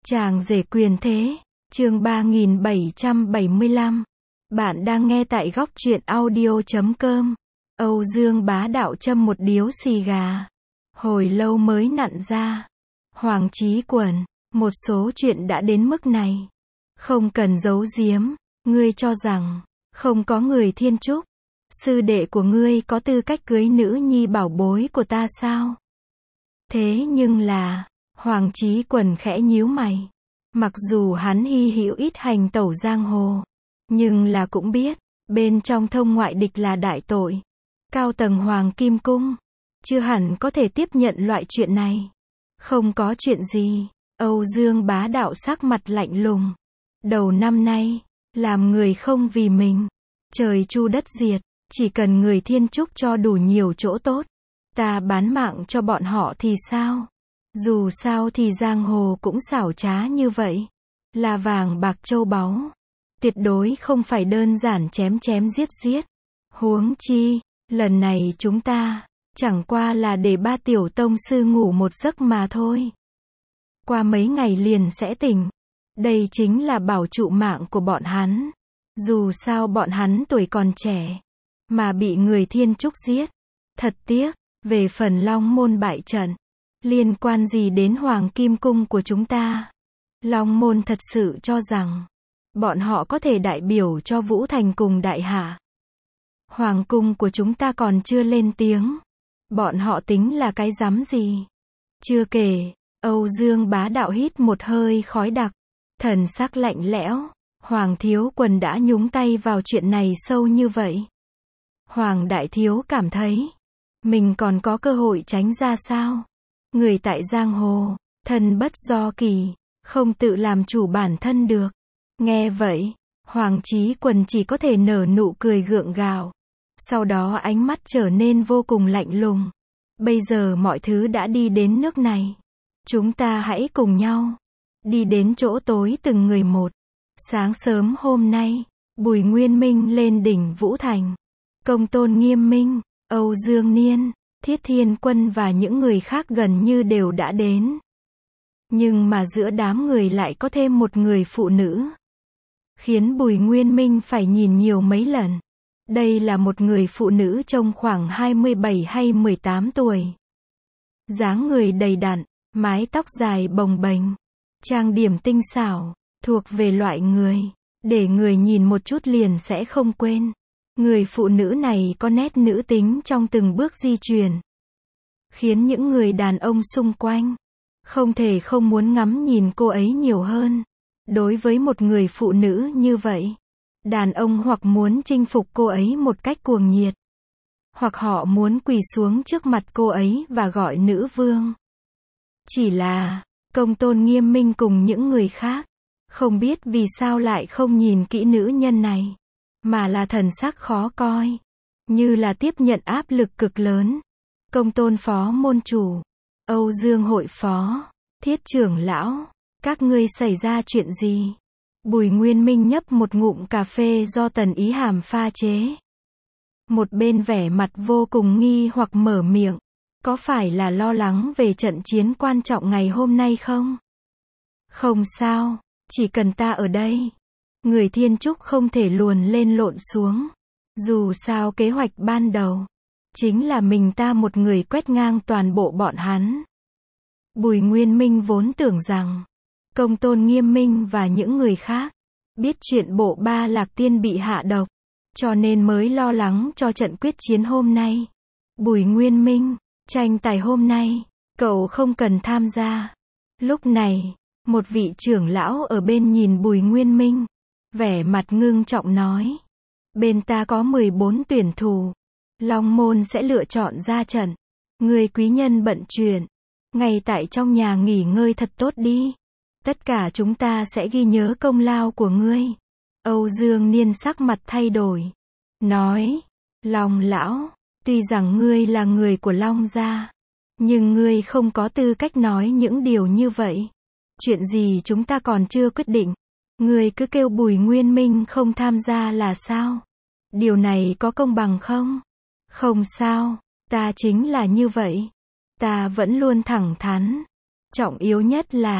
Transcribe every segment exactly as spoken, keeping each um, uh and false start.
Chàng rể quyền thế, chương ba nghìn bảy trăm bảy mươi lăm. Bạn đang nghe tại góc truyện audio chấm com. Âu Dương bá đạo châm một điếu xì gà. Hồi lâu mới nặn ra. Hoàng Chí Quần, một số chuyện đã đến mức này. Không cần giấu giếm, ngươi cho rằng, không có người thiên trúc. Sư đệ của ngươi có tư cách cưới nữ nhi bảo bối của ta sao? Thế nhưng là, Hoàng Chí Quần khẽ nhíu mày. Mặc dù hắn hy hữu ít hành tẩu giang hồ, nhưng là cũng biết, bên trong thông ngoại địch là đại tội. Cao tầng Hoàng Kim Cung, chưa hẳn có thể tiếp nhận loại chuyện này. Không có chuyện gì, Âu Dương bá đạo sắc mặt lạnh lùng. Đầu năm nay, làm người không vì mình, trời chu đất diệt, chỉ cần người thiên trúc cho đủ nhiều chỗ tốt, ta bán mạng cho bọn họ thì sao? Dù sao thì giang hồ cũng xảo trá như vậy, là vàng bạc châu báu, tuyệt đối không phải đơn giản chém chém giết giết. Huống chi, lần này chúng ta, chẳng qua là để ba tiểu tông sư ngủ một giấc mà thôi. Qua mấy ngày liền sẽ tỉnh. Đây chính là bảo trụ mạng của bọn hắn. Dù sao bọn hắn tuổi còn trẻ, mà bị người thiên trúc giết. Thật tiếc, về phần Long Môn bại trận, liên quan gì đến Hoàng Kim Cung của chúng ta? Long Môn thật sự cho rằng, bọn họ có thể đại biểu cho Vũ Thành cùng Đại Hạ. Hoàng Cung của chúng ta còn chưa lên tiếng. Bọn họ tính là cái rắm gì? Chưa kể, Âu Dương bá đạo hít một hơi khói đặc, thần sắc lạnh lẽo. Hoàng Thiếu Quần đã nhúng tay vào chuyện này sâu như vậy. Hoàng Đại Thiếu cảm thấy, mình còn có cơ hội tránh ra sao? Người tại giang hồ, thân bất do kỳ, không tự làm chủ bản thân được. Nghe vậy, Hoàng Chí Quần chỉ có thể nở nụ cười gượng gạo. Sau đó ánh mắt trở nên vô cùng lạnh lùng. Bây giờ mọi thứ đã đi đến nước này. Chúng ta hãy cùng nhau đi đến chỗ tối từng người một. Sáng sớm hôm nay, Bùi Nguyên Minh lên đỉnh Vũ Thành. Công Tôn Nghiêm Minh, Âu Dương Niên, Thiết Thiên Quân và những người khác gần như đều đã đến. Nhưng mà giữa đám người lại có thêm một người phụ nữ, khiến Bùi Nguyên Minh phải nhìn nhiều mấy lần. Đây là một người phụ nữ trông khoảng hai mươi bảy hay mười tám tuổi. Dáng người đầy đặn, mái tóc dài bồng bềnh, trang điểm tinh xảo, thuộc về loại người, để người nhìn một chút liền sẽ không quên. Người phụ nữ này có nét nữ tính trong từng bước di chuyển, khiến những người đàn ông xung quanh không thể không muốn ngắm nhìn cô ấy nhiều hơn. Đối với một người phụ nữ như vậy, đàn ông hoặc muốn chinh phục cô ấy một cách cuồng nhiệt, hoặc họ muốn quỳ xuống trước mặt cô ấy và gọi nữ vương. Chỉ là, Công Tôn Nghiêm Minh cùng những người khác, không biết vì sao lại không nhìn kỹ nữ nhân này, mà là thần sắc khó coi, như là tiếp nhận áp lực cực lớn. Công Tôn Phó Môn Chủ, Âu Dương Hội Phó, Thiết Trưởng Lão, các ngươi xảy ra chuyện gì? Bùi Nguyên Minh nhấp một ngụm cà phê do Tần Ý Hàm pha chế. Một bên vẻ mặt vô cùng nghi hoặc mở miệng. Có phải là lo lắng về trận chiến quan trọng ngày hôm nay không? Không sao, chỉ cần ta ở đây, người thiên trúc không thể luồn lên lộn xuống. Dù sao kế hoạch ban đầu, chính là mình ta một người quét ngang toàn bộ bọn hắn. Bùi Nguyên Minh vốn tưởng rằng, Công Tôn Nghiêm Minh và những người khác, biết chuyện bộ ba lạc tiên bị hạ độc, cho nên mới lo lắng cho trận quyết chiến hôm nay. Bùi Nguyên Minh, tranh tài hôm nay, cậu không cần tham gia. Lúc này, một vị trưởng lão ở bên nhìn Bùi Nguyên Minh, vẻ mặt ngưng trọng nói. Bên ta có mười bốn tuyển thủ, Long Môn sẽ lựa chọn ra trận. Người quý nhân bận chuyện, ngay tại trong nhà nghỉ ngơi thật tốt đi. Tất cả chúng ta sẽ ghi nhớ công lao của ngươi. Âu Dương Niên sắc mặt thay đổi, nói, Long lão, tuy rằng ngươi là người của Long gia, nhưng ngươi không có tư cách nói những điều như vậy. Chuyện gì chúng ta còn chưa quyết định, ngươi cứ kêu Bùi Nguyên Minh không tham gia là sao? Điều này có công bằng không? Không sao, ta chính là như vậy. Ta vẫn luôn thẳng thắn. Trọng yếu nhất là,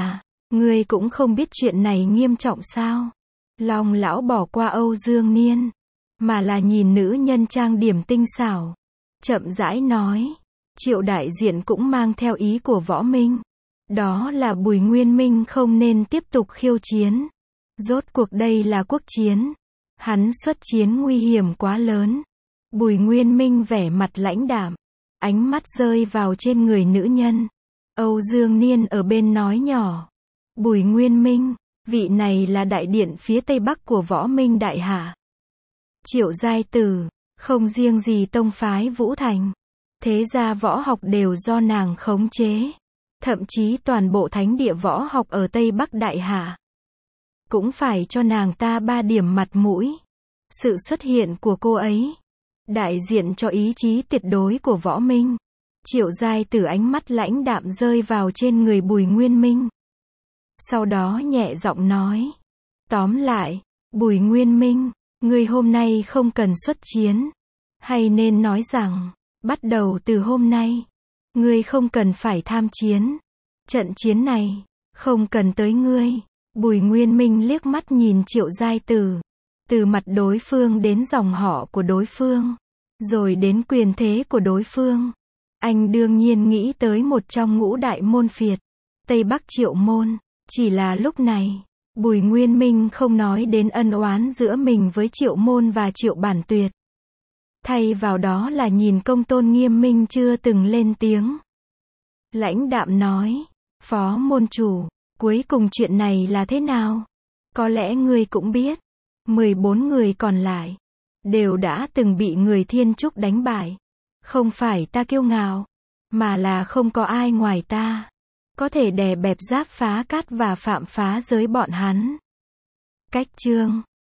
Ngươi cũng không biết chuyện này nghiêm trọng sao? Long lão bỏ qua Âu Dương Niên, mà là nhìn nữ nhân trang điểm tinh xảo, chậm rãi nói. Triệu đại diện cũng mang theo ý của Võ Minh. Đó là Bùi Nguyên Minh không nên tiếp tục khiêu chiến. Rốt cuộc đây là quốc chiến. Hắn xuất chiến nguy hiểm quá lớn. Bùi Nguyên Minh vẻ mặt lãnh đạm, ánh mắt rơi vào trên người nữ nhân. Âu Dương Niên ở bên nói nhỏ. Bùi Nguyên Minh, vị này là đại điện phía tây bắc của Võ Minh đại hạ. Triệu giai tử, không riêng gì tông phái Vũ Thành, thế gia võ học đều do nàng khống chế. Thậm chí toàn bộ thánh địa võ học ở Tây Bắc Đại Hạ cũng phải cho nàng ta ba điểm mặt mũi. Sự xuất hiện của cô ấy đại diện cho ý chí tuyệt đối của Võ Minh. Triệu giai tử ánh mắt lãnh đạm rơi vào trên người Bùi Nguyên Minh. Sau đó nhẹ giọng nói. Tóm lại, Bùi Nguyên Minh, ngươi hôm nay không cần xuất chiến. Hay nên nói rằng, bắt đầu từ hôm nay, ngươi không cần phải tham chiến. Trận chiến này, không cần tới ngươi. Bùi Nguyên Minh liếc mắt nhìn Triệu giai tử. Từ mặt đối phương đến dòng họ của đối phương, rồi đến quyền thế của đối phương. Anh đương nhiên nghĩ tới một trong ngũ đại môn phiệt, Tây Bắc Triệu môn. Chỉ là lúc này, Bùi Nguyên Minh không nói đến ân oán giữa mình với Triệu môn và Triệu Bản Tuyệt. Thay vào đó là nhìn Công Tôn Nghiêm Minh chưa từng lên tiếng. Lãnh đạm nói, Phó môn chủ, cuối cùng chuyện này là thế nào? Có lẽ ngươi cũng biết, mười bốn người còn lại đều đã từng bị người Thiên Trúc đánh bại. Không phải ta kiêu ngạo, mà là không có ai ngoài ta có thể đè bẹp Giáp Phá Cát và Phạm Phá Giới bọn hắn. Cách chương